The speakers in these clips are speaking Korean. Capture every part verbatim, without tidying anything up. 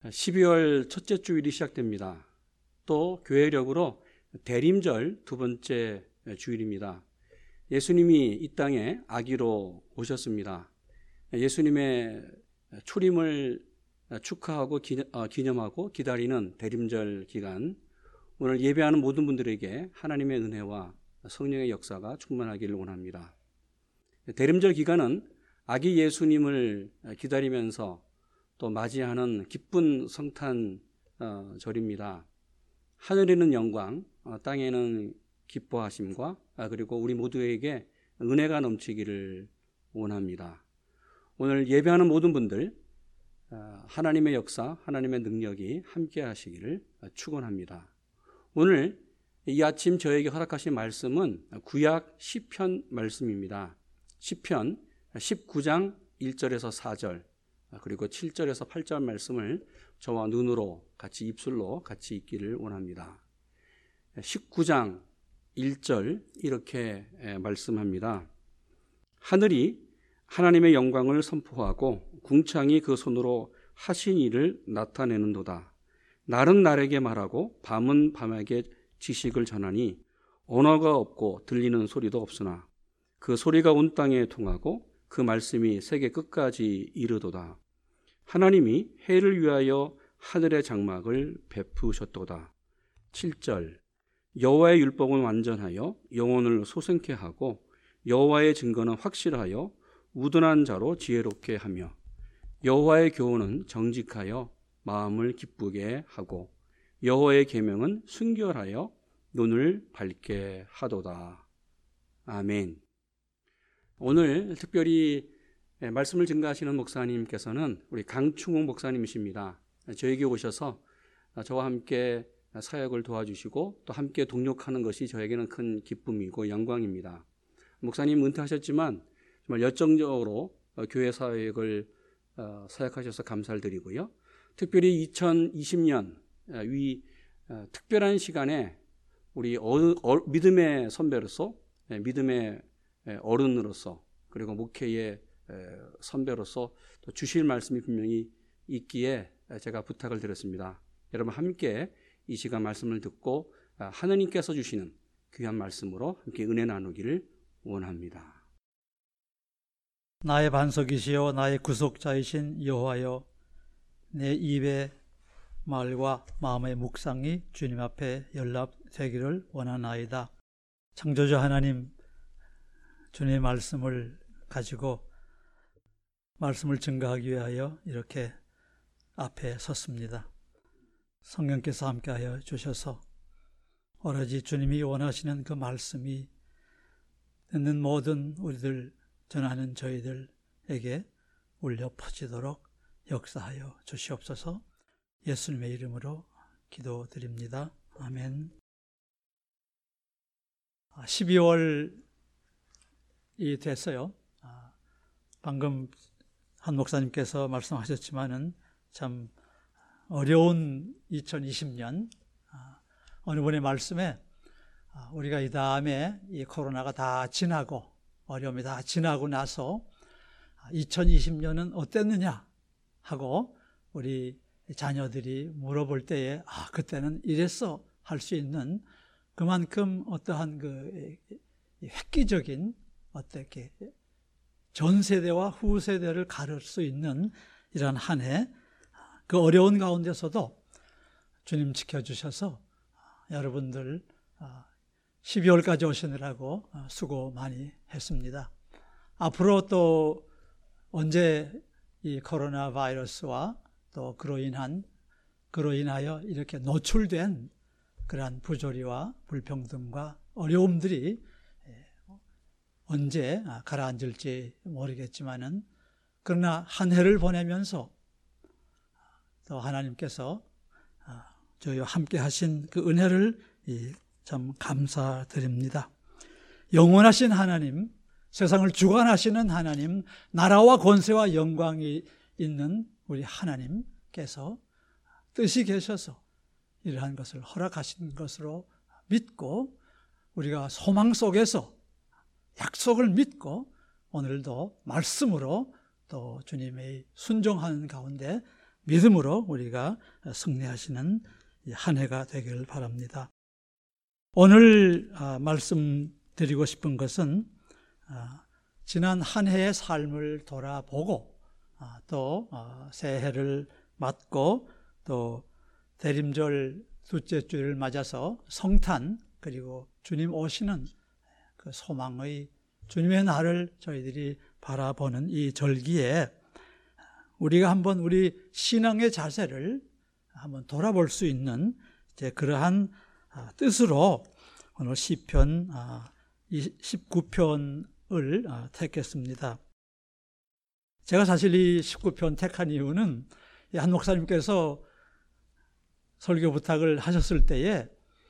십이월 첫째 주일이 시작됩니다. 또 교회력으로 대림절 두 번째 주일입니다. 예수님이 이 땅에 아기로 오셨습니다. 예수님의 초림을 축하하고 기념하고 기다리는 대림절 기간, 오늘 예배하는 모든 분들에게 하나님의 은혜와 성령의 역사가 충만하기를 원합니다. 대림절 기간은 아기 예수님을 기다리면서 또 맞이하는 기쁜 성탄절입니다. 하늘에는 영광, 땅에는 기뻐하심과 그리고 우리 모두에게 은혜가 넘치기를 원합니다. 오늘 예배하는 모든 분들 하나님의 역사, 하나님의 능력이 함께 하시기를 축원합니다. 오늘 이 아침 저에게 허락하신 말씀은 구약 시편 말씀입니다. 시편 십구 장 일 절에서 사 절 그리고 칠 절에서 팔 절 말씀을 저와 눈으로 같이 입술로 같이 읽기를 원합니다. 십구 장 일 절 이렇게 말씀합니다. 하늘이 하나님의 영광을 선포하고 궁창이 그 손으로 하신 일을 나타내는도다. 날은 날에게 말하고 밤은 밤에게 지식을 전하니 언어가 없고 들리는 소리도 없으나 그 소리가 온 땅에 통하고 그 말씀이 세계 끝까지 이르도다. 하나님이 해를 위하여 하늘의 장막을 베푸셨도다. 칠 절 여호와의 율법은 완전하여 영혼을 소생케 하고 여호와의 증거는 확실하여 우둔한 자로 지혜롭게 하며 여호와의 교훈은 정직하여 마음을 기쁘게 하고 여호와의 계명은 순결하여 눈을 밝게 하도다. 아멘. 오늘 특별히 말씀을 증거하시는 목사님께서는 우리 강충욱 목사님이십니다. 저에게 오셔서 저와 함께 사역을 도와주시고 또 함께 동력하는 것이 저에게는 큰 기쁨이고 영광입니다. 목사님 은퇴하셨지만 정말 열정적으로 교회 사역을 사역하셔서 감사를 드리고요. 특별히 이천이십 년 이 특별한 시간에 우리 어, 어, 믿음의 선배로서 믿음의 어른으로서 그리고 목회의 선배로서 또 주실 말씀이 분명히 있기에 제가 부탁을 드렸습니다. 여러분 함께 이 시간 말씀을 듣고 하느님께서 주시는 귀한 말씀으로 함께 은혜 나누기를 원합니다. 나의 반석이시여 나의 구속자이신 여호와여, 내 입의 말과 마음의 묵상이 주님 앞에 연락되기를 원하나이다. 창조주 하나님, 주님의 말씀을 가지고 말씀을 증거하기 위하여 이렇게 앞에 섰습니다. 성령께서 함께하여 주셔서 오로지 주님이 원하시는 그 말씀이 듣는 모든 우리들, 전하는 저희들에게 울려 퍼지도록 역사하여 주시옵소서. 예수님의 이름으로 기도드립니다. 아멘. 십이월이 됐어요. 방금 한 목사님께서 말씀하셨지만은 참 어려운 이천이십 년, 어느 분의 말씀에 우리가 이 다음에 이 코로나가 다 지나고 어려움이 다 지나고 나서 이천이십 년은 어땠느냐 하고 우리 자녀들이 물어볼 때에 아 그때는 이랬어 할 수 있는 그만큼 어떠한 그 획기적인 어떻게 전 세대와 후 세대를 가를 수 있는 이런 한 해, 그 어려운 가운데서도 주님 지켜주셔서 여러분들 십이월까지 오시느라고 수고 많이 했습니다. 앞으로 또 언제 이 코로나 바이러스와 또 그로 인한, 그로 인하여 이렇게 노출된 그러한 부조리와 불평등과 어려움들이 언제 가라앉을지 모르겠지만은, 그러나 한 해를 보내면서 또 하나님께서 저희와 함께 하신 그 은혜를 참 감사드립니다. 영원하신 하나님, 세상을 주관하시는 하나님, 나라와 권세와 영광이 있는 우리 하나님께서 뜻이 계셔서 이러한 것을 허락하신 것으로 믿고 우리가 소망 속에서 약속을 믿고 오늘도 말씀으로 또 주님의 순종하는 가운데 믿음으로 우리가 승리하시는 한 해가 되기를 바랍니다. 오늘 말씀드리고 싶은 것은 지난 한 해의 삶을 돌아보고 또 새해를 맞고 또 대림절 둘째 주를 맞아서 성탄 그리고 주님 오시는 그 소망의 주님의 날을 저희들이 바라보는 이 절기에 우리가 한번 우리 신앙의 자세를 한번 돌아볼 수 있는 이제 그러한 뜻으로 오늘 시편 십구 편을 택했습니다. 제가 사실 이 십구 편 택한 이유는 한 목사님께서 설교 부탁을 하셨을 때에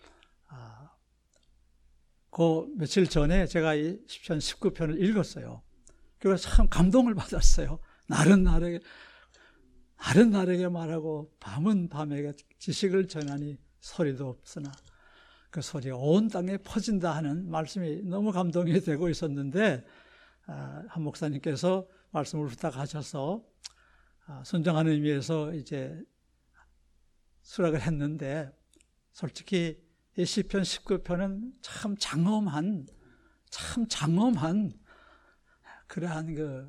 그 며칠 전에 제가 이 시편 십구 편을 읽었어요. 그래서 참 감동을 받았어요. 날은 날에게, 날은 날에게 말하고 밤은 밤에게 지식을 전하니 소리도 없으나 그 소리가 온 땅에 퍼진다 하는 말씀이 너무 감동이 되고 있었는데 한 목사님께서 말씀을 부탁하셔서 순종하는 의미에서 이제 수락을 했는데 솔직히 이 시편 십구 편은 참 장엄한, 참 장엄한 그러한 그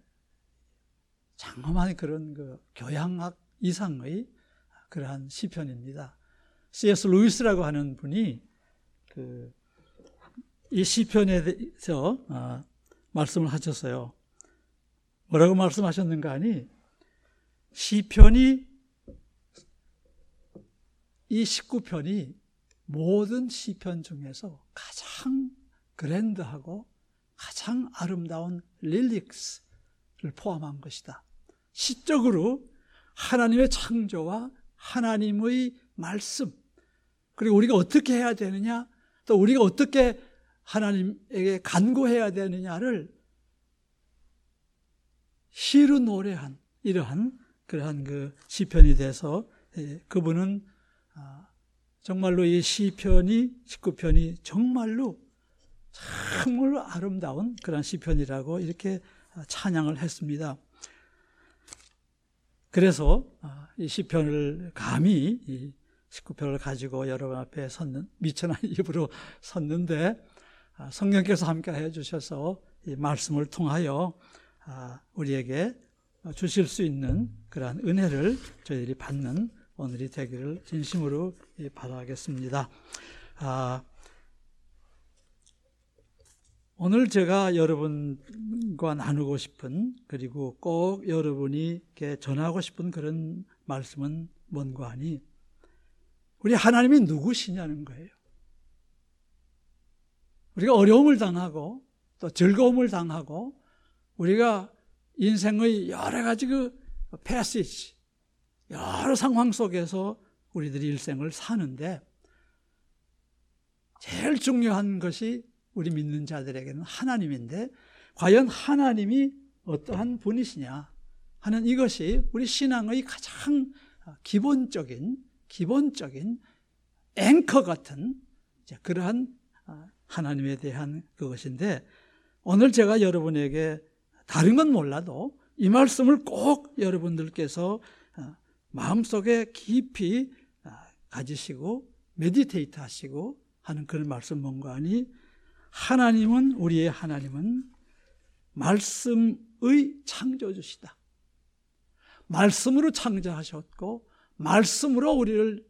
장엄한 그런 그 교양학 이상의 그러한 시편입니다. 씨 에스 루이스라고 하는 분이 그 이 시편에 대해서 어, 말씀을 하셨어요. 뭐라고 말씀하셨는가 하니 시편이 이 십구 편이 모든 시편 중에서 가장 그랜드하고 가장 아름다운 릴릭스를 포함한 것이다. 시적으로 하나님의 창조와 하나님의 말씀 그리고 우리가 어떻게 해야 되느냐 또 우리가 어떻게 하나님에게 간구해야 되느냐를 시로 노래한 이러한 그러한 그 시편이 돼서 그분은 정말로 이 시편이 십구 편이 정말로 정말로 아름다운 그런 시편이라고 이렇게 찬양을 했습니다. 그래서 이 시편을 감히 이 십구 편을 가지고 여러분 앞에 섰는 미천한 입으로 섰는데 성령께서 함께 해주셔서 이 말씀을 통하여 우리에게 주실 수 있는 그러한 은혜를 저희들이 받는 오늘이 되기를 진심으로 바라겠습니다. 아, 오늘 제가 여러분과 나누고 싶은 그리고 꼭 여러분이게 전하고 싶은 그런 말씀은 뭔가 하니 우리 하나님이 누구시냐는 거예요. 우리가 어려움을 당하고 또 즐거움을 당하고 우리가 인생의 여러 가지 그 패시지 여러 상황 속에서 우리들이 일생을 사는데 제일 중요한 것이 우리 믿는 자들에게는 하나님인데 과연 하나님이 어떠한 분이시냐 하는 이것이 우리 신앙의 가장 기본적인 기본적인 앵커 같은 그러한 하나님에 대한 그것인데 오늘 제가 여러분에게 다른 건 몰라도 이 말씀을 꼭 여러분들께서 마음속에 깊이 가지시고 메디테이트 하시고 하는 그런 말씀 뭔가 하니 하나님은 우리의 하나님은 말씀의 창조주시다. 말씀으로 창조하셨고 말씀으로 우리를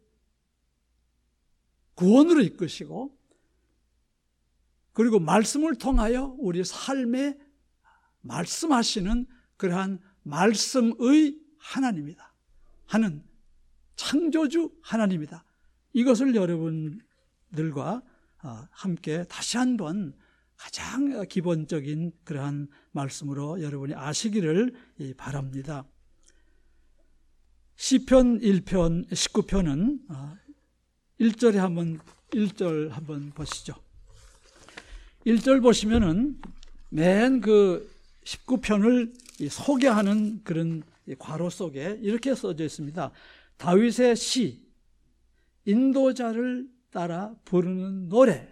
구원으로 이끄시고 그리고 말씀을 통하여 우리 삶에 말씀하시는 그러한 말씀의 하나님이다 하는 창조주 하나님이다. 이것을 여러분들과 함께 다시 한번 가장 기본적인 그러한 말씀으로 여러분이 아시기를 바랍니다. 시편 일 편 십구 편은 일 절에 한번 일 절 한번 보시죠. 일 절 보시면은 맨 그 십구 편을 소개하는 그런 괄호 속에 이렇게 써져 있습니다. 다윗의 시, 인도자를 따라 부르는 노래.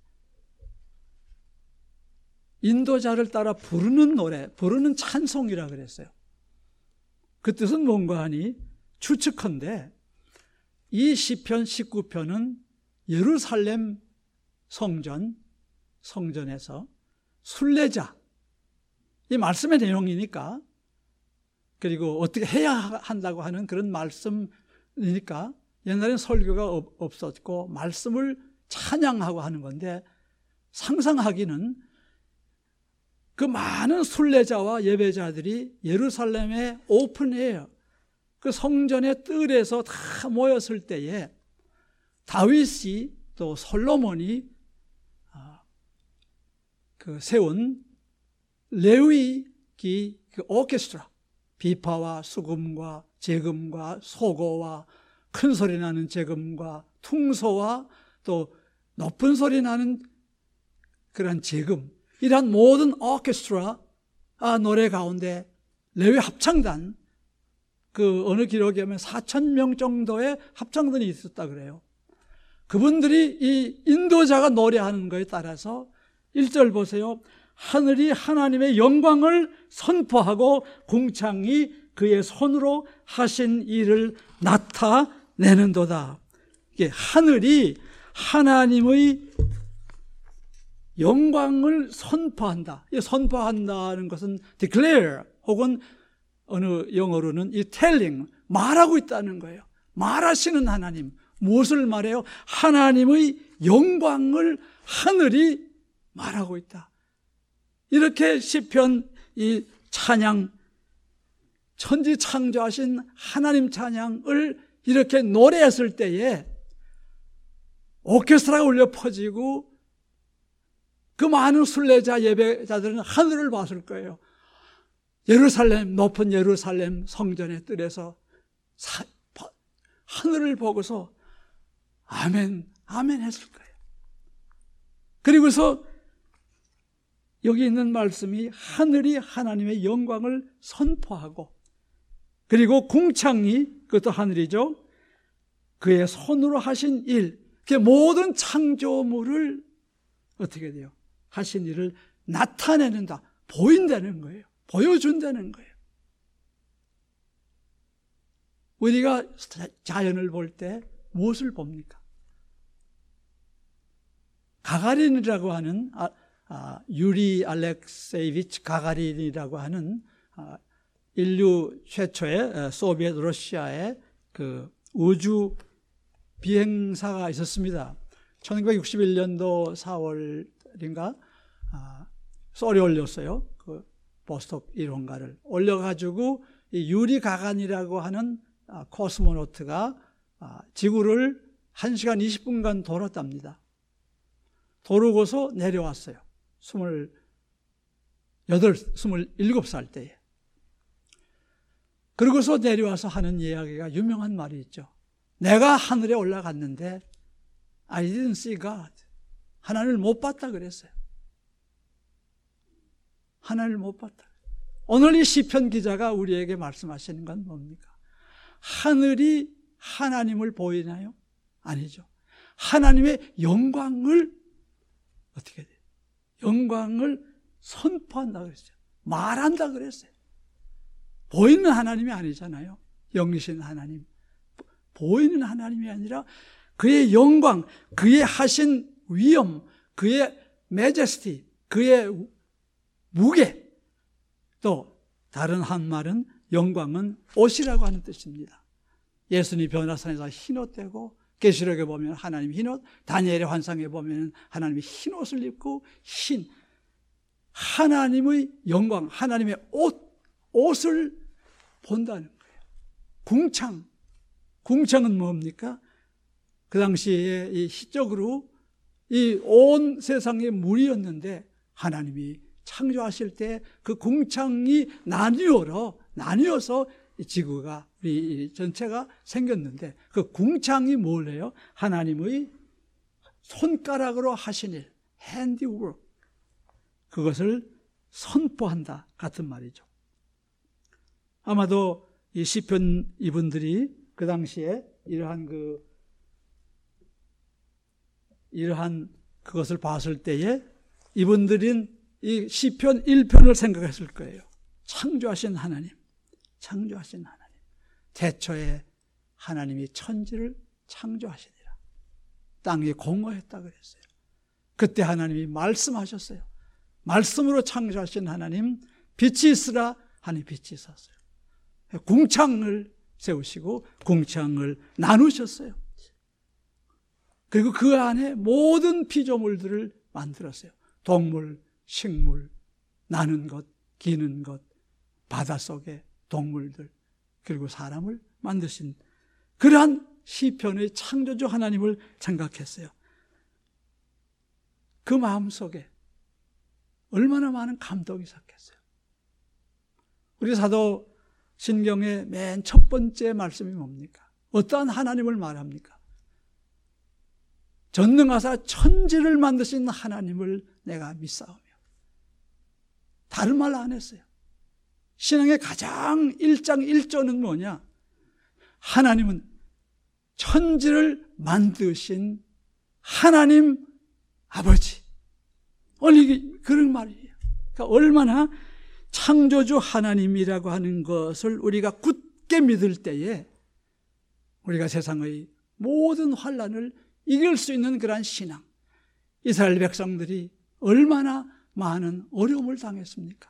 인도자를 따라 부르는 노래, 부르는 찬송이라 그랬어요. 그 뜻은 뭔가 하니 추측컨대 이 시편 십구 편은 예루살렘 성전, 성전에서 순례자, 이 말씀의 내용이니까, 그리고 어떻게 해야 한다고 하는 그런 말씀이니까, 옛날엔 설교가 없었고 말씀을 찬양하고 하는 건데, 상상하기는 그 많은 순례자와 예배자들이 예루살렘의 오픈에어, 그 성전의 뜰에서 다 모였을 때에 다윗이 또 솔로몬이 그 세운 레위기 그 오케스트라, 비파와 수금과 제금과 소고와 큰 소리 나는 제금과 퉁소와 또 높은 소리 나는 그런 제금, 이러한 모든 오케스트라 아, 노래 가운데 레위 합창단, 그 어느 기록에 보면 사천 명 정도의 합창단이 있었다 그래요. 그분들이 이 인도자가 노래하는 것에 따라서 일 절 보세요. 하늘이 하나님의 영광을 선포하고 궁창이 그의 손으로 하신 일을 나타내는도다. 이게 하늘이 하나님의 영광을 선포한다. 이 선포한다는 것은 declare 혹은 어느 영어로는 이 telling, 말하고 있다는 거예요. 말하시는 하나님. 무엇을 말해요? 하나님의 영광을 하늘이 말하고 있다. 이렇게 시편 이 찬양, 천지 창조하신 하나님 찬양을 이렇게 노래했을 때에 오케스트라가 울려 퍼지고 그 많은 순례자 예배자들은 하늘을 봤을 거예요. 예루살렘, 높은 예루살렘 성전의 뜰에서 사, 하늘을 보고서 아멘, 아멘 했을 거예요. 그리고서 여기 있는 말씀이 하늘이 하나님의 영광을 선포하고, 그리고 궁창이, 그것도 하늘이죠, 그의 손으로 하신 일, 그 모든 창조물을 어떻게 돼요? 하신 일을 나타내는다, 보인다는 거예요. 보여준다는 거예요. 우리가 자연을 볼 때 무엇을 봅니까? 가가린이라고 하는 아, 아, 유리 알렉세이비치 가가린이라고 하는 아, 인류 최초의 소비에트 러시아의 그 우주 비행사가 있었습니다. 천구백육십일 년도 사월인가 아, 썰이 올렸어요. 그 보스톡 일 호인가를 올려가지고 이 유리 가간이라고 하는 아, 코스모노트가 아, 지구를 한 시간 이십 분간 돌았답니다. 도르고서 내려왔어요. 스물여덟, 스물일곱 살 때에. 그러고서 내려와서 하는 이야기가 유명한 말이 있죠. 내가 하늘에 올라갔는데 I didn't see God. 하나님을 못 봤다 그랬어요. 하나님을 못 봤다. 오늘 이 시편 기자가 우리에게 말씀하시는 건 뭡니까? 하늘이 하나님을 보이나요? 아니죠. 하나님의 영광을 어떻게 돼요? 영광을 선포한다 그랬어요. 말한다 그랬어요. 보이는 하나님이 아니잖아요. 영이신 하나님. 보이는 하나님이 아니라 그의 영광, 그의 하신 위엄, 그의 매제스티, 그의 무게, 또 다른 한 말은 영광은 옷이라고 하는 뜻입니다. 예수님이 변화산에서 흰옷 떼고, 계시록에 보면 하나님 흰옷, 다니엘의 환상에 보면 하나님이 흰옷을 입고 흰 하나님의 영광, 하나님의 옷, 옷을 본다는 거예요. 궁창, 궁창은 뭡니까? 그 당시에 이 시적으로 이 온 세상에 물이었는데 하나님이 창조하실 때 그 궁창이 나뉘어서 나뉘어서 지구가 우리 전체가 생겼는데 그 궁창이 뭐래요? 하나님의 손가락으로 하신 일, handiwork, 그것을 선포한다 같은 말이죠. 아마도 이 시편 이분들이 그 당시에 이러한 그 이러한 그것을 봤을 때에 이분들은 이 시편 일 편을 생각했을 거예요. 창조하신 하나님, 창조하신 하나님, 태초에 하나님이 천지를 창조하시니라. 땅이 공허했다 그랬어요. 그때 하나님이 말씀하셨어요. 말씀으로 창조하신 하나님, 빛이 있으라 하니 빛이 있었어요. 궁창을 세우시고 궁창을 나누셨어요. 그리고 그 안에 모든 피조물들을 만들었어요. 동물, 식물, 나는 것, 기는 것, 바닷속의 동물들, 그리고 사람을 만드신 그러한 시편의 창조주 하나님을 생각했어요. 그 마음속에 얼마나 많은 감동이 섞였어요. 우리 사도 신경의 맨 첫 번째 말씀이 뭡니까? 어떠한 하나님을 말합니까? 전능하사 천지를 만드신 하나님을 내가 믿사오며. 다른 말 안 했어요. 신앙의 가장 일장 일조는 뭐냐? 하나님은 천지를 만드신 하나님 아버지. 원래 그런 말이에요. 그러니까 얼마나 창조주 하나님이라고 하는 것을 우리가 굳게 믿을 때에 우리가 세상의 모든 환난을 이길 수 있는 그러한 신앙. 이스라엘 백성들이 얼마나 많은 어려움을 당했습니까?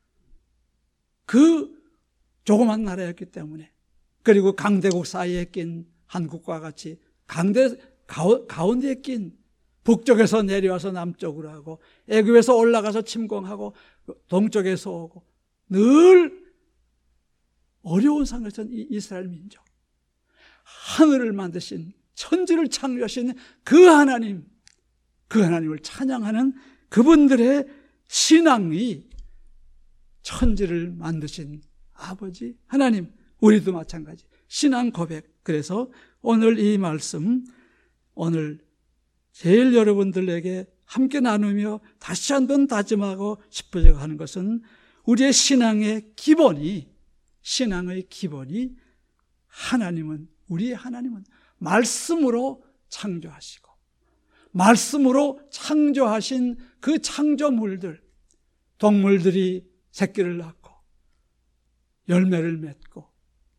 그 조그만 나라였기 때문에, 그리고 강대국 사이에 낀 한국과 같이 강대 가운데에 낀 북쪽에서 내려와서 남쪽으로 하고 애굽에서 올라가서 침공하고 동쪽에서 오고 늘 어려운 상황에서 이 이스라엘 민족, 하늘을 만드신 천지를 창조하신 그 하나님, 그 하나님을 찬양하는 그분들의 신앙이 천지를 만드신 아버지 하나님, 우리도 마찬가지 신앙 고백. 그래서 오늘 이 말씀, 오늘 제일 여러분들에게 함께 나누며 다시 한번 다짐하고 싶어져 하는 것은 우리의 신앙의 기본이, 신앙의 기본이 하나님은, 우리의 하나님은 말씀으로 창조하시고 말씀으로 창조하신 그 창조물들, 동물들이 새끼를 낳고 열매를 맺고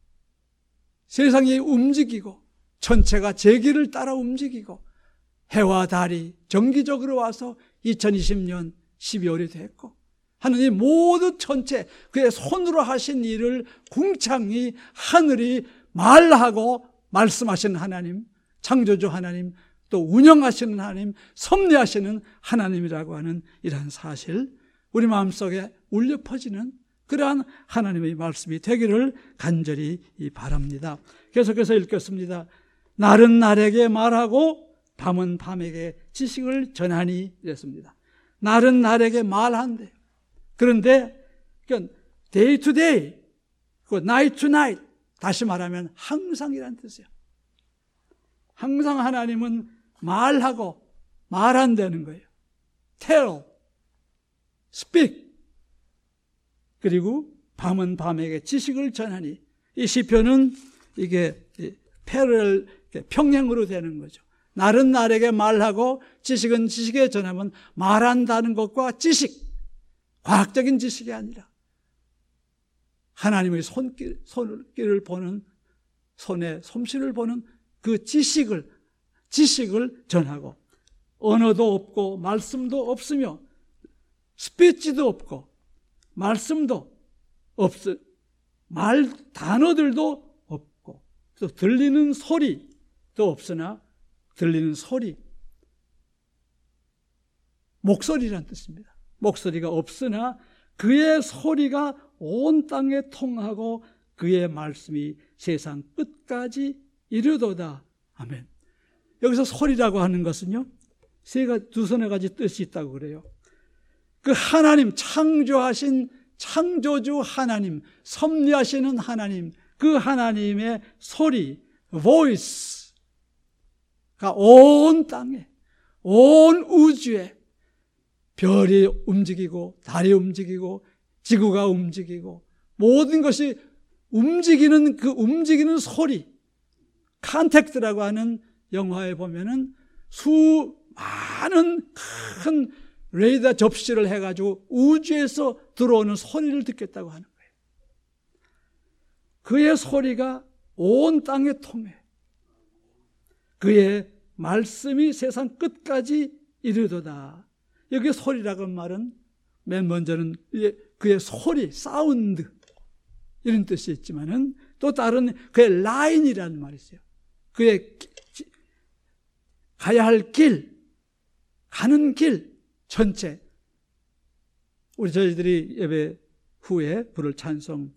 세상이 움직이고 천체가 제기를 따라 움직이고 해와 달이 정기적으로 와서 이천이십 년 십이월이 됐고 하느님 모든 천체 그의 손으로 하신 일을 궁창이 하늘이 말하고 말씀하시는 하나님, 창조주 하나님, 또 운영하시는 하나님, 섭리하시는 하나님이라고 하는 이러한 사실, 우리 마음속에 울려 퍼지는 그러한 하나님의 말씀이 되기를 간절히 바랍니다. 계속해서 읽겠습니다. 날은 날에게 말하고 밤은 밤에게 지식을 전하니 이랬습니다. 날은 날에게 말한대요. 그런데 day to day, night to night, 다시 말하면 항상이란 뜻이에요. 항상 하나님은 말하고 말한다는 거예요. tell, speak. 그리고 밤은 밤에게 지식을 전하니, 이 시편은 이게 패럴, 평행으로 되는 거죠. 날은 날에게 말하고 지식은 지식에 전하면 말한다는 것과 지식, 과학적인 지식이 아니라 하나님의 손길, 손길을 보는, 손에 솜씨를 보는 그 지식을, 지식을 전하고, 언어도 없고 말씀도 없으며 스피치도 없고 말씀도 없어, 말 단어들도 없고, 또 들리는 소리도 없으나, 들리는 소리, 목소리란 뜻입니다. 목소리가 없으나 그의 소리가 온 땅에 통하고 그의 말씀이 세상 끝까지 이르도다. 아멘. 여기서 소리라고 하는 것은요, 세 가지, 두서너 가지 뜻이 있다고 그래요. 그 하나님, 창조하신 창조주 하나님, 섭리하시는 하나님, 그 하나님의 소리, voice가 온 땅에, 온 우주에 별이 움직이고 달이 움직이고 지구가 움직이고 모든 것이 움직이는 그 움직이는 소리, 컨택트라고 하는 영화에 보면은 수많은 큰 레이더 접시를 해가지고 우주에서 들어오는 소리를 듣겠다고 하는 거예요. 그의 소리가 온 땅에 통해 그의 말씀이 세상 끝까지 이르도다. 여기 소리라고 말은 맨 먼저는 그의 소리, 사운드 이런 뜻이 있지만은 또 다른 그의 라인이라는 말이 있어요. 그의 가야 할 길, 가는 길 전체. 우리 저희들이 예배 후에 부를 찬송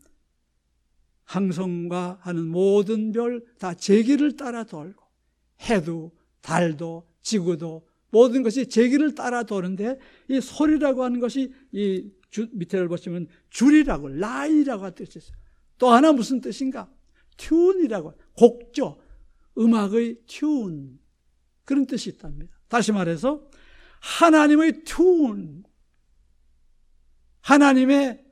항성과 하는 모든 별 다 제 길을 따라 돌고 해도 달도 지구도 모든 것이 제 길을 따라 도는데 이 소리라고 하는 것이 이 주, 밑에를 보시면 줄이라고 라인이라고 뜻이 있어요. 또 하나 무슨 뜻인가? 튠이라고 곡조, 음악의 튠 그런 뜻이 있답니다. 다시 말해서 하나님의 튠, 하나님의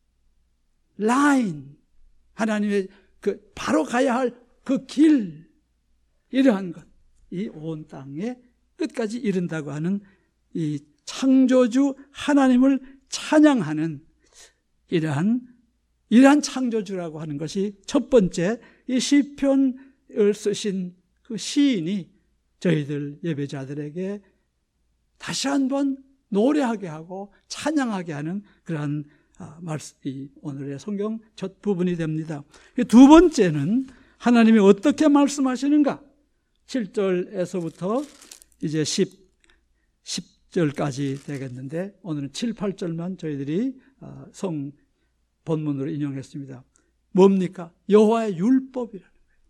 라인, 하나님의 그 바로 가야 할 그 길, 이러한 것, 이 온 땅에 끝까지 이른다고 하는 이 창조주 하나님을 찬양하는 이러한 이러한 창조주라고 하는 것이 첫 번째 이 시편을 쓰신 그 시인이 저희들 예배자들에게 다시 한번 노래하게 하고 찬양하게 하는 그러한 말씀, 이 오늘의 성경 첫 부분이 됩니다. 두 번째는 하나님이 어떻게 말씀하시는가? 칠 절에서부터 이제 십, 십 절까지 되겠는데 오늘은 칠, 팔 절만 저희들이 성 본문으로 인용했습니다. 뭡니까? 여호와의 율법이라는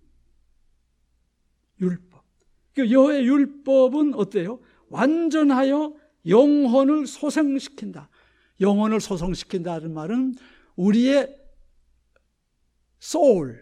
거예요. 율법. 여호와의 율법은 어때요? 완전하여 영혼을 소생시킨다. 영혼을 소생시킨다는 말은 우리의 소울,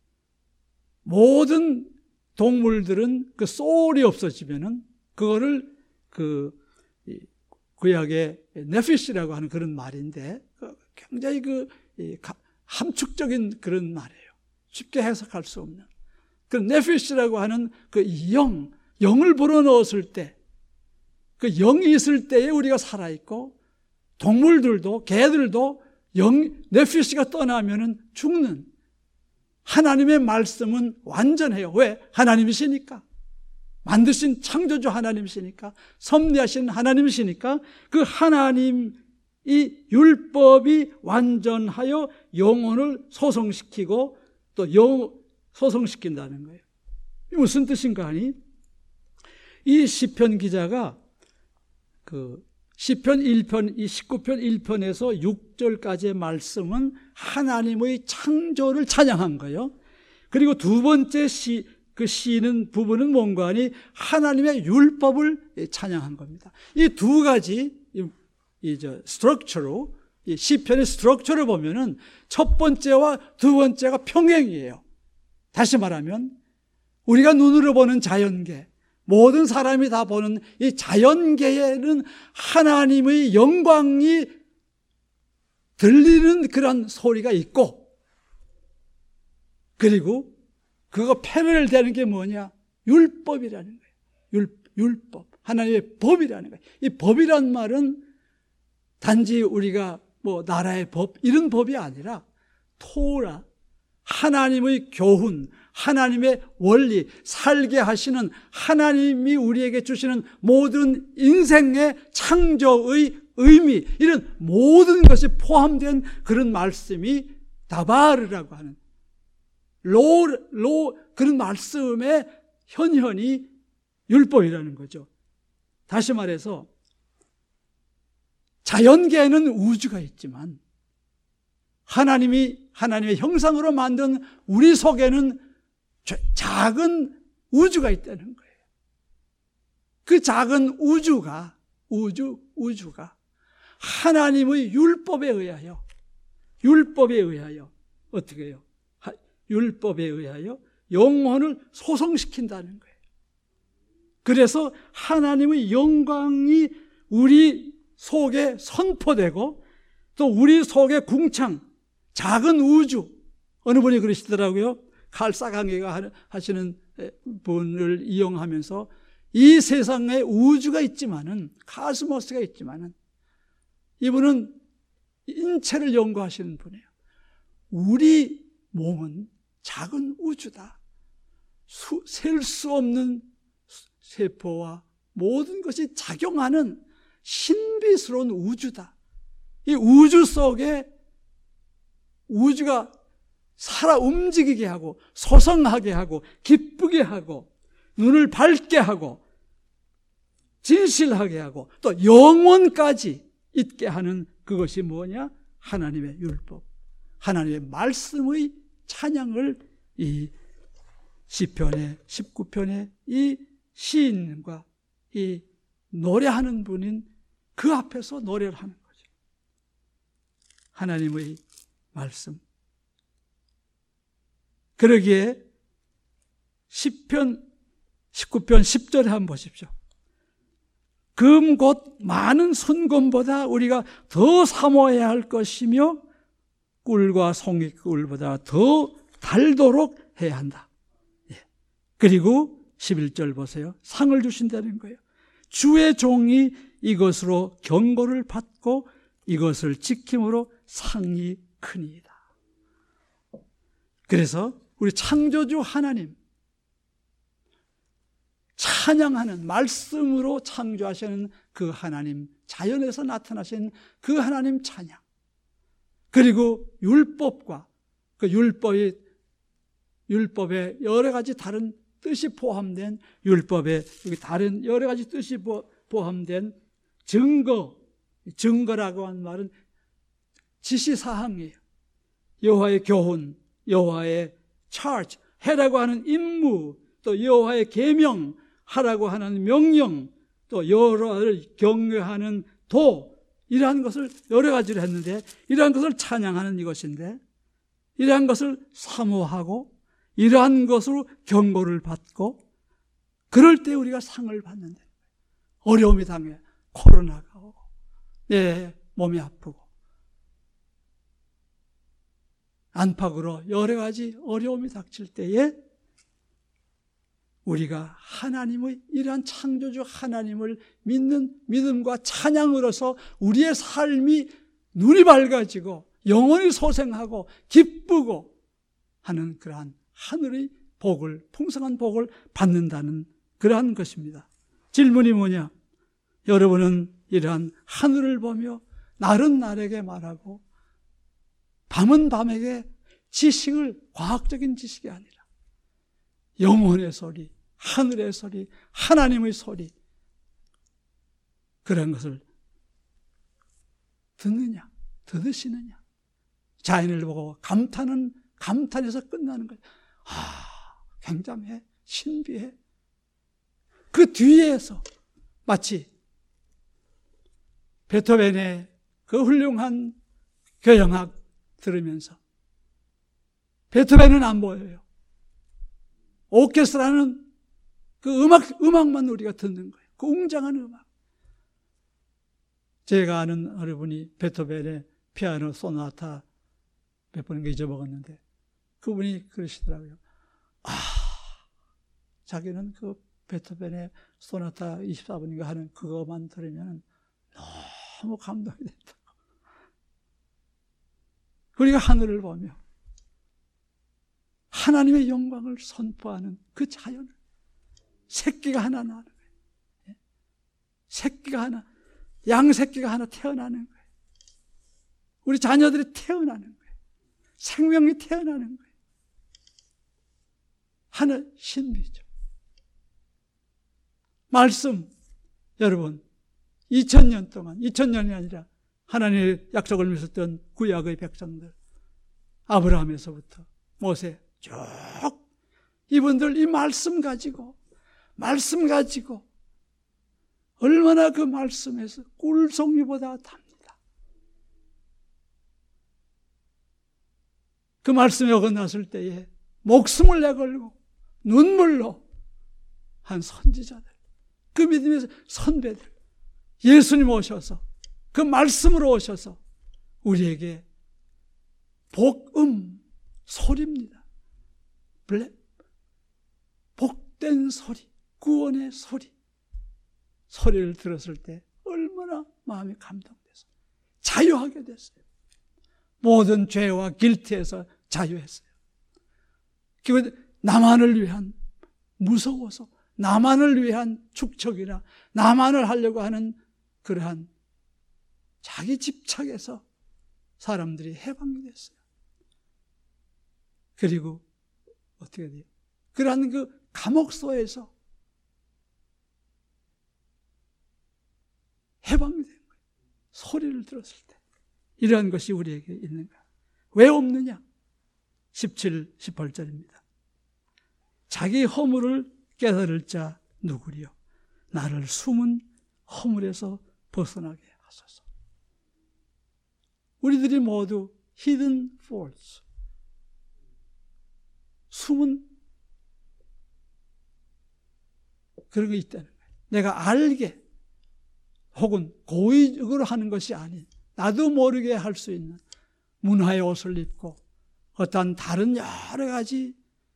모든 동물들은 그 소울이 없어지면은 그거를 그 구약의 네피시라고 하는 그런 말인데 굉장히 그 함축적인 그런 말이에요. 쉽게 해석할 수 없는. 그 네피시라고 하는 그 영, 영을 불어넣었을 때, 그 영이 있을 때에 우리가 살아있고 동물들도 개들도 영, 네피시가 떠나면은 죽는. 하나님의 말씀은 완전해요. 왜? 하나님이시니까. 만드신 창조주 하나님이시니까. 섭리하신 하나님이시니까 그 하나님 이 율법이 완전하여 영혼을 소성시키고 또 영, 소성시킨다는 거예요. 이게 무슨 뜻인가 하니? 이 시편 기자가 그 시편 일 편, 이 십구 편 일 편에서 육 절까지의 말씀은 하나님의 창조를 찬양한 거예요. 그리고 두 번째 시, 그 시는 부분은 뭔가 하니 하나님의 율법을 찬양한 겁니다. 이 두 가지, 이, 이 저, 스트럭처로, 이 시편의 스트럭처를 보면은 첫 번째와 두 번째가 평행이에요. 다시 말하면 우리가 눈으로 보는 자연계, 모든 사람이 다 보는 이 자연계에는 하나님의 영광이 들리는 그런 소리가 있고, 그리고 그거 패러렐되는 게 뭐냐? 율법이라는 거예요. 율, 율법. 하나님의 법이라는 거예요. 이 법이란 말은 단지 우리가 뭐 나라의 법, 이런 법이 아니라 토라, 하나님의 교훈, 하나님의 원리, 살게 하시는 하나님이 우리에게 주시는 모든 인생의 창조의 의미, 이런 모든 것이 포함된 그런 말씀이 다바르라고 하는 로, 로, 그런 말씀의 현현이 율법이라는 거죠. 다시 말해서 자연계에는 우주가 있지만 하나님이 하나님의 형상으로 만든 우리 속에는 작은 우주가 있다는 거예요. 그 작은 우주가 우주 우주가 하나님의 율법에 의하여 율법에 의하여 어떻게 해요? 율법에 의하여 영혼을 소성시킨다는 거예요. 그래서 하나님의 영광이 우리 속에 선포되고 또 우리 속에 궁창, 작은 우주, 어느 분이 그러시더라고요. 칼 사강이가 하시는 분을 이용하면서 이 세상에 우주가 있지만은, 카스모스가 있지만은, 이분은 인체를 연구하시는 분이에요. 우리 몸은 작은 우주다. 셀 수 없는 세포와 모든 것이 작용하는 신비스러운 우주다. 이 우주 속에 우주가 살아 움직이게 하고 소성하게 하고 기쁘게 하고 눈을 밝게 하고 진실하게 하고 또 영원까지 있게 하는 그것이 뭐냐? 하나님의 율법, 하나님의 말씀의 찬양을 이 시편의 십구 편의 이 시인과 이 노래하는 분인 그 앞에서 노래를 하는 거죠. 하나님의 말씀. 그러기에 시편 십구 편 십 절에 한번 보십시오. 금 곧 많은 순금보다 우리가 더 사모해야 할 것이며 꿀과 송이꿀보다 더 달도록 해야 한다. 예. 그리고 십일 절 보세요. 상을 주신다는 거예요. 주의 종이 이것으로 경고를 받고 이것을 지킴으로 상이 크니이다. 그래서 우리 창조주 하나님 찬양하는 말씀으로 창조하시는 그 하나님, 자연에서 나타나신 그 하나님 찬양, 그리고 율법과 그 율법이 율법에 여러 가지 다른 뜻이 포함된 율법에 다른 여러 가지 뜻이 포함된 증거, 증거라고 하는 말은 지시사항이에요. 여호와의 교훈, 여호와의 charge, 해라고 하는 임무, 또 여호와의 계명, 하라고 하는 명령, 또 여호와를 경외하는 도, 이러한 것을 여러 가지를 했는데 이러한 것을 찬양하는 이것인데 이러한 것을 사모하고 이러한 것으로 경고를 받고 그럴 때 우리가 상을 받는데 어려움이 당해 코로나가 오고 내 몸이 아프고 안팎으로 여러 가지 어려움이 닥칠 때에 우리가 하나님의 이러한 창조주 하나님을 믿는 믿음과 찬양으로서 우리의 삶이 눈이 밝아지고 영원히 소생하고 기쁘고 하는 그러한 하늘의 복을, 풍성한 복을 받는다는 그러한 것입니다. 질문이 뭐냐? 여러분은 이러한 하늘을 보며 날은 날에게 말하고 밤은 밤에게 지식을, 과학적인 지식이 아니라 영혼의 소리, 하늘의 소리, 하나님의 소리, 그런 것을 듣느냐, 들으시느냐? 자연을 보고 감탄은 감탄에서 끝나는 거예요. 아, 굉장해, 신비해. 그 뒤에서 마치 베토벤의 그 훌륭한 교향악 들으면서 베토벤은 안 보여요. 오케스트라는 그 음악, 음악만 우리가 듣는 거예요. 그 웅장한 음악. 제가 아는 어른분이 베토벤의 피아노 소나타 몇 번인가 잊어먹었는데 그분이 그러시더라고요. 아, 자기는 그 베토벤의 소나타 이십사 분인가 하는 그거만 들으면 너무 감동이 됐다고. 우리가 하늘을 보며 하나님의 영광을 선포하는 그 자연을 새끼가 하나 나는 거예요. 새끼가 하나, 양 새끼가 하나 태어나는 거예요. 우리 자녀들이 태어나는 거예요. 생명이 태어나는 거예요. 하늘 신비죠. 말씀, 여러분, 이천 년 동안, 이천 년이 아니라 하나님의 약속을 믿었던 구약의 백성들, 아브라함에서부터 모세, 쭉 이분들 이 말씀 가지고 말씀 가지고 얼마나 그 말씀에서 꿀송이보다 답니다. 그 말씀에 어긋났을 때에 목숨을 내걸고 눈물로 한 선지자들, 그 믿음의 선배들, 예수님 오셔서 그 말씀으로 오셔서 우리에게 복음 소리입니다. 복된 소리, 구원의 소리, 소리를 들었을 때 얼마나 마음이 감동돼서 자유하게 됐어요. 모든 죄와 길티에서 자유했어요. 그 나만을 위한, 무서워서 나만을 위한 축척이나 나만을 하려고 하는 그러한 자기 집착에서 사람들이 해방이 됐어요. 그리고 어떻게 돼요? 그러한 그 감옥소에서 해방이 된 거예요. 소리를 들었을 때. 이러한 것이 우리에게 있는가? 왜 없느냐? 십칠, 십팔 절입니다. 자기 허물을 깨달을 자 누구리요? 나를 숨은 허물에서 벗어나게 하소서. 우리들이 모두 hidden faults, 숨은 그런 게 있다는 거예요. 내가 알게 혹은 고의적으로 하는 것이 아닌 나도 모르게 할 수 있는 문화의 옷을 입고 어떤 다른 여러 가지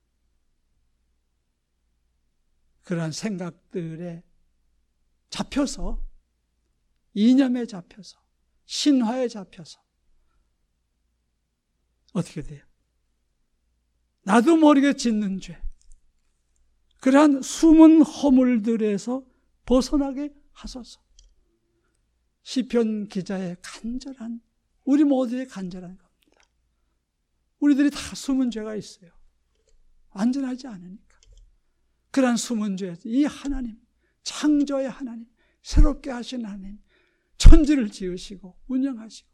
그러한 생각들에 잡혀서, 이념에 잡혀서, 신화에 잡혀서 어떻게 돼요? 나도 모르게 짓는 죄, 그러한 숨은 허물들에서 벗어나게 하소서. 시편 기자의 간절한, 우리 모두의 간절한 겁니다. 우리들이 다 숨은 죄가 있어요. 완전하지 않으니까. 그러한 숨은 죄, 이 하나님, 창조의 하나님, 새롭게 하신 하나님, 천지를 지으시고 운영하시고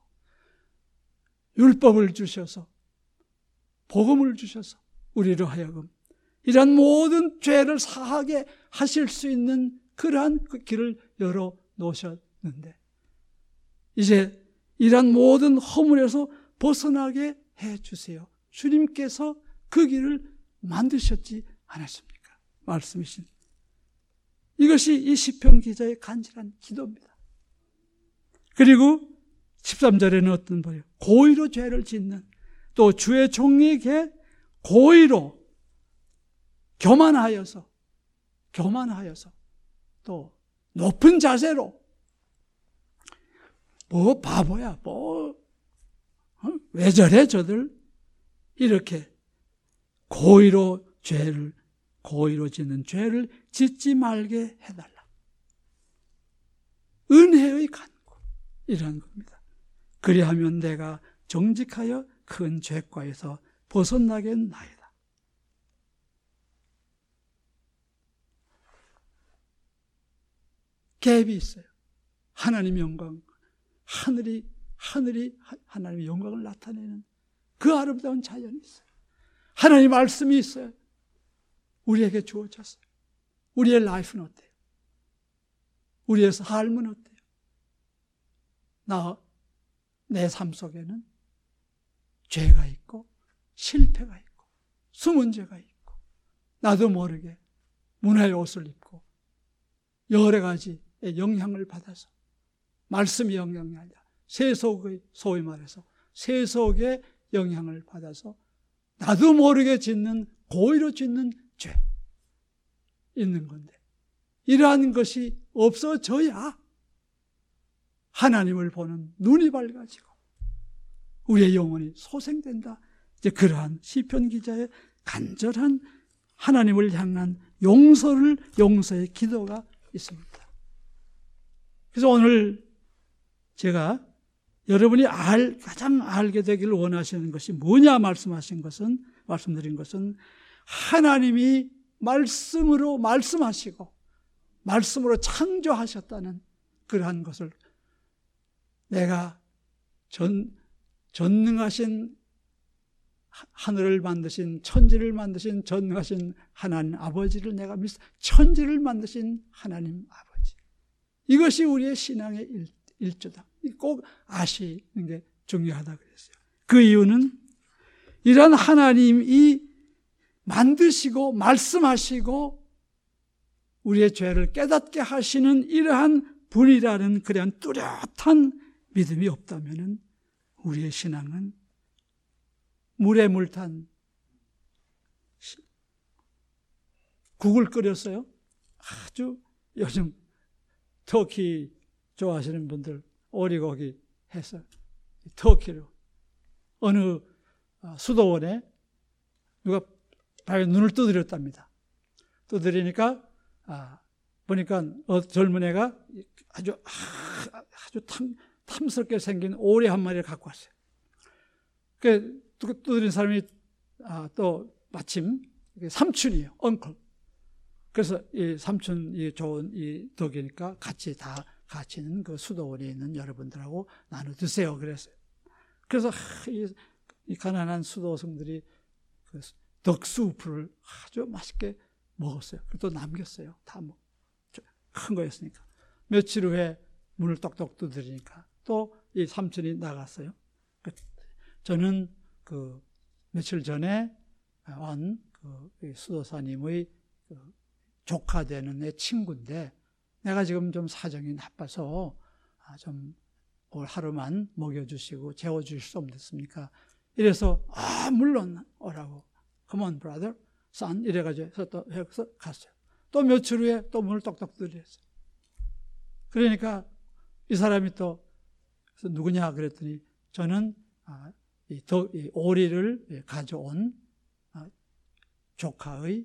율법을 주셔서 복음을 주셔서 우리로 하여금 이러한 모든 죄를 사하게 하실 수 있는 그러한 그 길을 열어 놓으셨는데 이제 이러한 모든 허물에서 벗어나게 해주세요. 주님께서 그 길을 만드셨지 않았습니까? 말씀이신. 이것이 이 시편 기자의 간절한 기도입니다. 그리고 십삼 절에는 어떤 말이에요? 고의로 죄를 짓는, 또 주의 종에게 고의로 교만하여서 교만하여서 또 높은 자세로 뭐 바보야 뭐 어? 왜 저래 저들 이렇게 고의로 죄를 고의로 짓는 죄를 짓지 말게 해달라. 은혜의 간구 이런 겁니다. 그리하면 내가 정직하여 큰 죄과에서 벗어나겠나이다. 갭이 있어요. 하나님의 영광, 하늘이 하늘이 하나님의 영광을 나타내는 그 아름다운 자연이 있어요. 하나님의 말씀이 있어요. 우리에게 주어졌어요. 우리의 라이프는 어때요? 우리의 삶은 어때요? 나, 내 삶 속에는 죄가 있고 실패가 있고 숨은 죄가 있고 나도 모르게 문화의 옷을 입고 여러 가지의 영향을 받아서 말씀의 영향이 아니라 세속의, 소위 말해서 세속의 영향을 받아서 나도 모르게 짓는, 고의로 짓는 죄 있는 건데 이러한 것이 없어져야 하나님을 보는 눈이 밝아지고 우리의 영혼이 소생된다. 이제 그러한 시편 기자의 간절한 하나님을 향한 용서를 용서의 기도가 있습니다. 그래서 오늘 제가 여러분이 알, 가장 알게 되기를 원하시는 것이 뭐냐 말씀하신 것은, 말씀드린 것은 하나님이 말씀으로 말씀하시고 말씀으로 창조하셨다는 그러한 것을 내가 전, 전능하신 하늘을 만드신, 천지를 만드신 전능하신 하나님 아버지를 내가 믿어, 천지를 만드신 하나님 아버지. 이것이 우리의 신앙의 일, 일조다. 꼭 아시는 게 중요하다 그랬어요. 그 이유는 이런 하나님이 만드시고 말씀하시고 우리의 죄를 깨닫게 하시는 이러한 분이라는 그러한 뚜렷한 믿음이 없다면 우리의 신앙은 물에 물탄 국을 끓였어요. 아주 요즘 터키 좋아하시는 분들 오리고기 해서 터키로 어느 수도원에 누가 밤에 눈을 두드렸답니다. 두드리니까 아, 보니까 어, 젊은 애가 아주 아, 아주 탐, 탐스럽게 생긴 오리 한 마리를 갖고 왔어요. 그 두드린 사람이 아, 또 마침 삼촌이에요. 엉클. 그래서 이 삼촌이 좋은 이 덕이니까 같이 다 같이 있는 그 수도원에 있는 여러분들하고 나눠 드세요. 그랬어요. 그래서 이, 이 가난한 수도성들이 그 덕수프를 아주 맛있게 먹었어요. 또 남겼어요. 다 먹, 큰 거였으니까. 며칠 후에 문을 똑똑 두드리니까 또 이 삼촌이 나갔어요. 저는 그 며칠 전에 온 그 수도사님의 그 조카 되는 내 친구인데 내가 지금 좀 사정이 나빠서 좀 올 하루만 먹여주시고 재워주실 수 없겠습니까? 이래서 아 물론 오라고 Come on brother, son 이래가지고 또 해서 갔어요. 또 며칠 후에 또 문을 똑똑 두드렸어요. 그러니까 이 사람이 또 누구냐 그랬더니 저는 이, 더, 이 오리를 가져온 조카의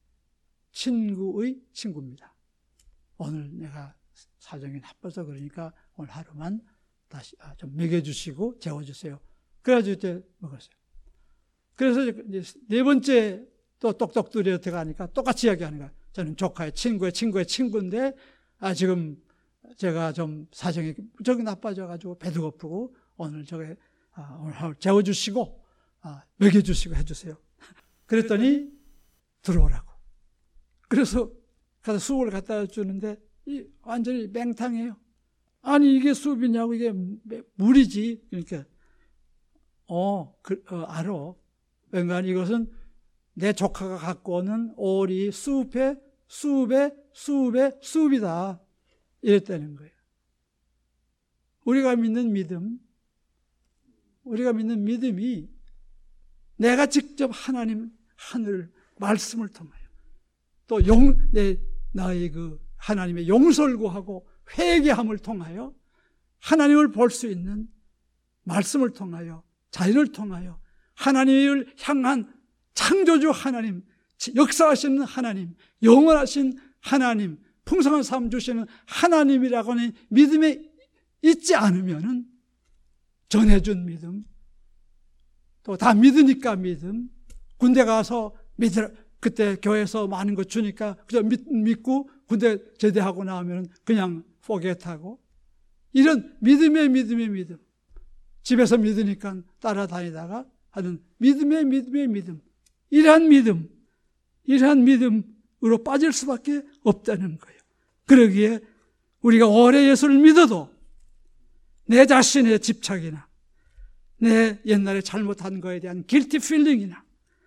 친구의 친구입니다. 오늘 내가 사정이 나빠서 그러니까 오늘 하루만 다시 좀 먹여주시고 재워주세요. 그래가지고 이제 먹었어요. 그래서 이제 네 번째 또 똑똑 두드려 들어가니까 똑같이 이야기하는 거예요. 저는 조카의 친구의 친구의 친구인데 아 지금 제가 좀 사정이 무척 나빠져가지고 배도 고프고 오늘 저게 아, 오늘 하루 재워주시고 아, 먹여주시고 해주세요. 그랬더니 들어오라고. 그래서 가서 수업을 갖다 주는데 이 완전히 맹탕이에요. 아니 이게 수업이냐고 이게 물이지. 그러니까 어, 그, 어 알아. 왜냐하면 이것은 내 조카가 갖고 오는 오리 수업의 수업의 수업의 수업이다. 이랬다는 거예요. 우리가 믿는 믿음, 우리가 믿는 믿음이 내가 직접 하나님 하늘 말씀을 통하여 또 용, 내, 나의 그 하나님의 용서를 구하고 회개함을 통하여 하나님을 볼 수 있는 말씀을 통하여 자연을 통하여 하나님을 향한 창조주 하나님, 역사하시는 하나님, 영원하신 하나님, 풍성한 삶 주시는 하나님이라고 하는 믿음에 있지 않으면은 전해준 믿음, 또 다 믿으니까 믿음, 군대 가서 믿으라, 그때 교회에서 많은 거 주니까 그저 믿, 믿고 군대 제대하고 나오면 그냥 포기하고 이런 믿음의 믿음의 믿음, 집에서 믿으니까 따라다니다가 하는 믿음의 믿음의 믿음, 이러한 믿음, 이러한 믿음으로 빠질 수밖에 없다는 거예요. 그러기에 우리가 오래 예수를 믿어도 내 자신의 집착이나 내 옛날에 잘못한 거에 대한 guilty feeling이나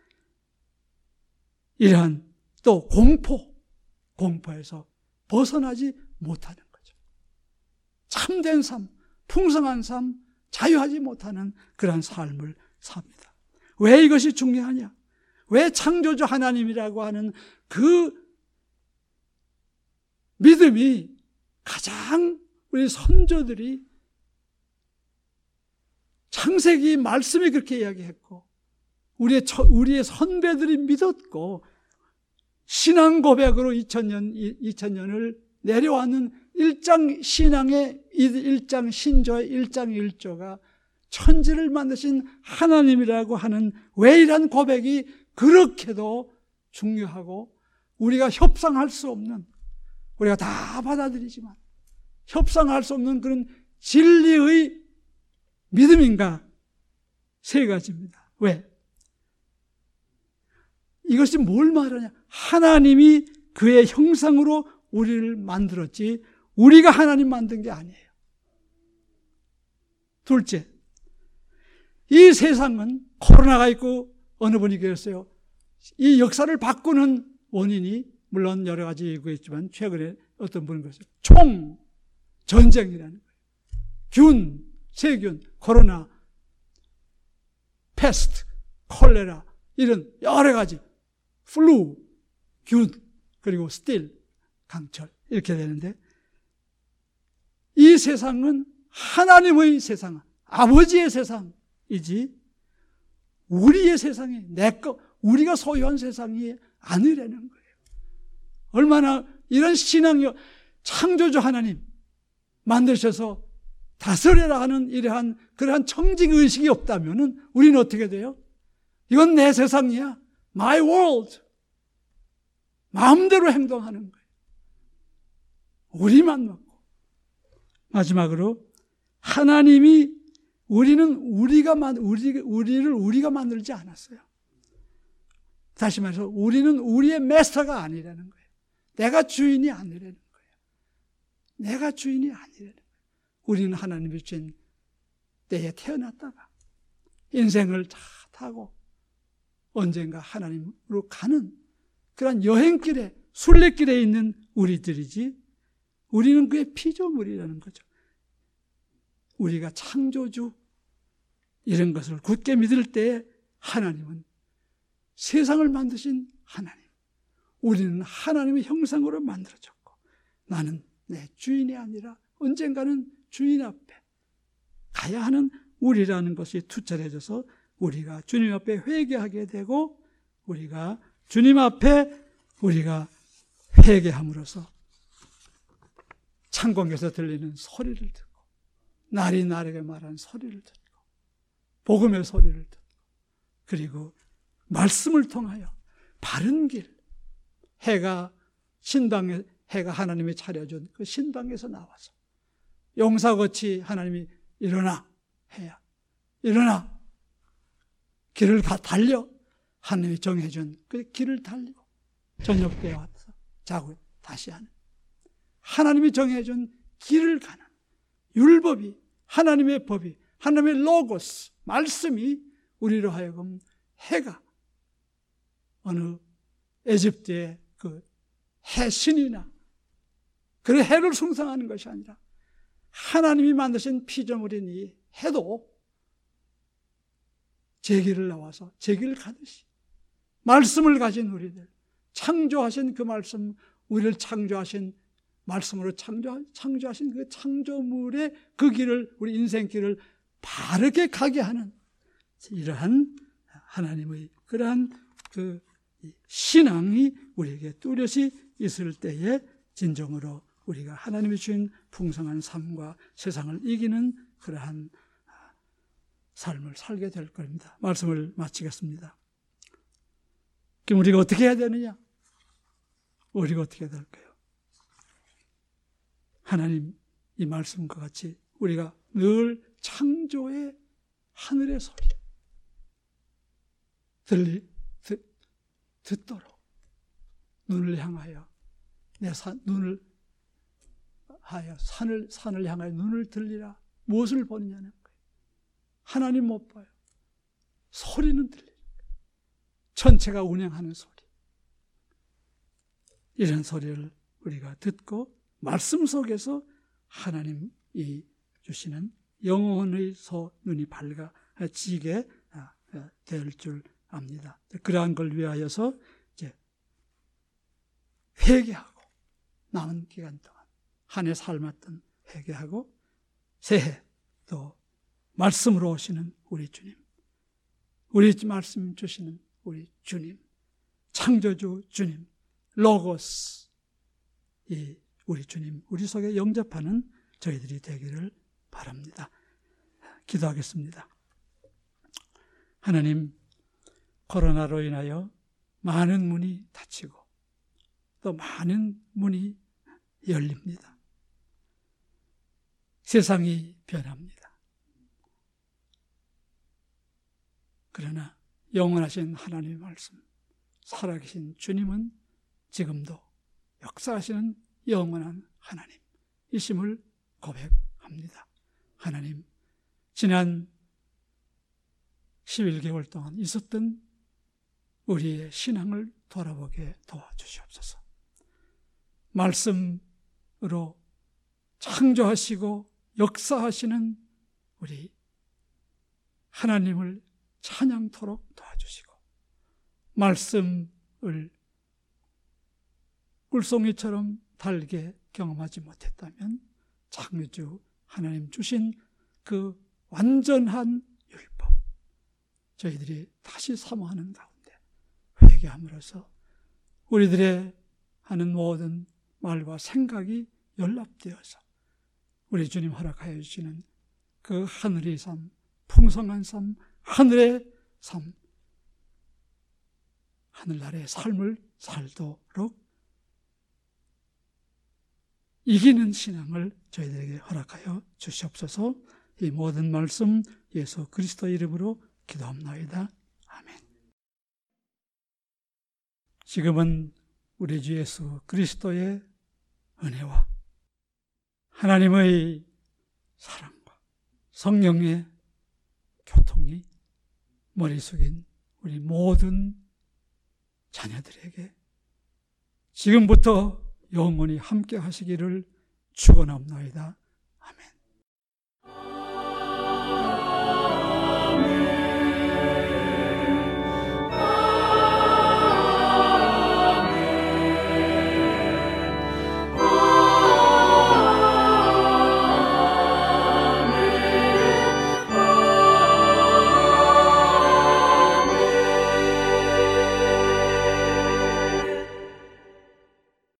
이러한 또 공포, 공포에서 벗어나지 못하는 거죠. 참된 삶, 풍성한 삶, 자유하지 못하는 그런 삶을 삽니다. 왜 이것이 중요하냐? 왜 창조주 하나님이라고 하는 그 믿음이 가장 우리 선조들이 창세기 말씀이 그렇게 이야기했고 우리의, 우리의 선배들이 믿었고 신앙 고백으로 이천 년, 이천 년을 내려왔는 일장 신앙의 일장 신조의 일장 일조가 천지를 만드신 하나님이라고 하는 왜 이런 고백이 그렇게도 중요하고 우리가 협상할 수 없는, 우리가 다 받아들이지만 협상할 수 없는 그런 진리의 믿음인가? 세 가지입니다. 왜? 이것이 뭘 말하냐? 하나님이 그의 형상으로 우리를 만들었지 우리가 하나님 만든 게 아니에요. 둘째, 이 세상은 코로나가 있고 어느 분이 그랬어요. 이 역사를 바꾸는 원인이 물론 여러 가지 얘기했지만 최근에 어떤 분이 그랬어요. 총 전쟁이라는 거예요. 균, 세균, 코로나, 패스트, 콜레라 이런 여러 가지 플루, 균, 그리고 스틸, 강철 이렇게 되는데 이 세상은 하나님의 세상, 아버지의 세상이지 우리의 세상이 내 거, 우리가 소유한 세상이 아니라는 거예요. 얼마나 이런 신앙력, 창조주 하나님 만드셔서 다스려라 하는 이러한 그러한 청직의식이 없다면 우리는 어떻게 돼요? 이건 내 세상이야. My world. 마음대로 행동하는 거예요. 우리만 먹고. 마지막으로 하나님이 우리는 우리가 만 우리 우리를 우리가 만들지 않았어요. 다시 말해서 우리는 우리의 마스터가 아니라는 거예요. 내가 주인이 아니라는 거예요. 내가 주인이 아니라는 거예요. 우리는 하나님이 주신 때에 태어났다가 인생을 다 타고 언젠가 하나님으로 가는 그런 여행길에 순례길에 있는 우리들이지 우리는 그의 피조물이라는 거죠. 우리가 창조주 이런 것을 굳게 믿을 때에 하나님은 세상을 만드신 하나님, 우리는 하나님의 형상으로 만들어졌고 나는 내 주인이 아니라 언젠가는 주인 앞에 가야 하는 우리라는 것이 투철해져서 우리가 주님 앞에 회개하게 되고 우리가 주님 앞에 우리가 회개함으로써 창공에서 들리는 소리를 듣고 날이 날에게 말하는 소리를 듣고 복음의 소리를 듣고 그리고 말씀을 통하여 바른 길, 해가 신방에 해가 하나님이 차려준 그 신방에서 나와서 용사같이 하나님이 일어나 해야 일어나 길을 가 달려 하나님이 정해준 그 길을 달리고 저녁 때에 와서 자고 다시 하는 하나님이 정해준 길을 가는 율법이 하나님의 법이 하나님의 로고스 말씀이 우리로 하여금 해가 어느 에집트의 그 해신이나 그 해를 숭상하는 것이 아니라 하나님이 만드신 피조물인 이 해도 제 길을 나와서 제 길을 가듯이 말씀을 가진 우리들 창조하신 그 말씀 우리를 창조하신 말씀으로 창조, 창조하신 그 창조물의 그 길을 우리 인생길을 바르게 가게 하는 이러한 하나님의 그러한 그 신앙이 우리에게 뚜렷이 있을 때에 진정으로 우리가 하나님이 주신 풍성한 삶과 세상을 이기는 그러한 삶을 살게 될 겁니다. 말씀을 마치겠습니다. 그럼 우리가 어떻게 해야 되느냐? 우리가 어떻게 해야 될까요? 하나님 이 말씀과 같이 우리가 늘 창조의 하늘의 소리 들리, 듣, 듣도록 눈을 향하여 내 산, 눈을 하여 산을, 산을 향하여 눈을 들리라. 무엇을 보느냐는 거예요. 하나님 못 봐요. 소리는 들리는 거예요. 천체가 운행하는 소리. 이런 소리를 우리가 듣고 말씀 속에서 하나님이 주시는 영혼의 소 눈이 밝아지게 될 줄 압니다. 그러한 걸 위하여서 이제 회개하고 남은 기간 동안 한 해 삶았던 회개하고 새해 또 말씀으로 오시는 우리 주님, 우리 말씀 주시는 우리 주님, 창조주 주님, 로고스 이 우리 주님, 우리 속에 영접하는 저희들이 되기를 바랍니다. 기도하겠습니다. 하나님, 코로나로 인하여 많은 문이 닫히고 또 많은 문이 열립니다. 세상이 변합니다. 그러나 영원하신 하나님의 말씀, 살아계신 주님은 지금도 역사하시는 영원한 하나님이심을 고백합니다. 하나님, 지난 십일 개월 동안 있었던 우리의 신앙을 돌아보게 도와주시옵소서. 말씀으로 창조하시고 역사하시는 우리 하나님을 찬양토록 도와주시고 말씀을 꿀송이처럼 달게 경험하지 못했다면 창조주 하나님 주신 그 완전한 율법 저희들이 다시 사모하는 가운데 되게 함으로써 우리들의 하는 모든 말과 생각이 연합되어서 우리 주님 허락하여 주시는 그 하늘의 삶, 풍성한 삶, 하늘의 삶, 하늘나라의 삶을 살도록 이기는 신앙을 저희들에게 허락하여 주시옵소서. 이 모든 말씀 예수 그리스도 이름으로 기도합나이다. 아멘. 지금은 우리 주 예수 그리스도의 은혜와 하나님의 사랑과 성령의 교통이 머리 숙인 우리 모든 자녀들에게 지금부터 영원히 함께 하시기를 축원합나이다. 아멘.